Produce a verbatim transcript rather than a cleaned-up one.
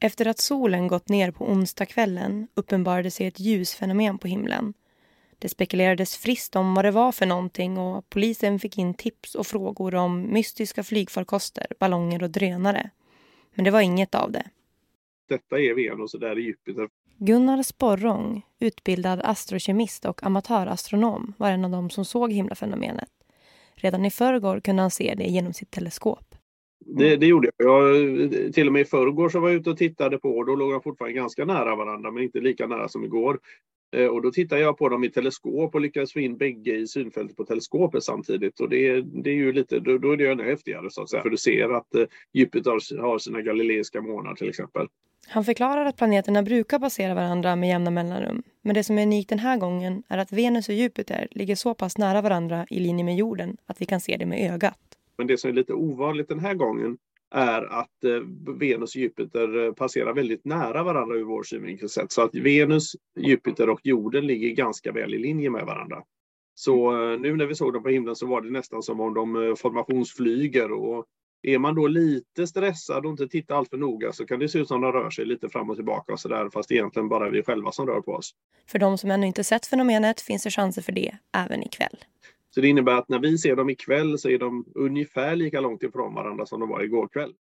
Efter att solen gått ner på onsdagskvällen uppenbarade sig ett ljusfenomen på himlen. Det spekulerades friskt om vad det var för någonting och polisen fick in tips och frågor om mystiska flygfarkoster, ballonger och drönare. Men det var inget av det. Detta är Venus och där är Jupiter. Gunnar Sporrong, utbildad astrokemist och amatörastronom, var en av dem som såg himlafenomenet. Redan i förrgår kunde han se det genom sitt teleskop. Det, det gjorde jag. jag. Till och med i förrgår så var jag ute och tittade på, och då låg de fortfarande ganska nära varandra men inte lika nära som igår. Eh, och då tittade jag på dem i teleskop och lyckades få in bägge i synfältet på teleskopet samtidigt. Och det, det är ju lite, då, då är det ännu häftigare så att säga. För du ser att eh, Jupiter har sina galileiska månar till exempel. Han förklarar att planeterna brukar passera varandra med jämna mellanrum. Men det som är unikt den här gången är att Venus och Jupiter ligger så pass nära varandra i linje med jorden att vi kan se det med ögat. Men det som är lite ovanligt den här gången är att eh, Venus och Jupiter passerar väldigt nära varandra ur vår synvinkel sett. Så att Venus, Jupiter och jorden ligger ganska väl i linje med varandra. Så eh, nu när vi såg dem på himlen så var det nästan som om de eh, formationsflyger. Och är man då lite stressad och inte tittar allt för noga så kan det se ut som de rör sig lite fram och tillbaka och så där, fast egentligen bara vi själva som rör på oss. För de som ännu inte sett fenomenet finns det chanser för det även ikväll. Så det innebär att när vi ser dem ikväll så är de ungefär lika långt ifrån varandra som de var igår kväll.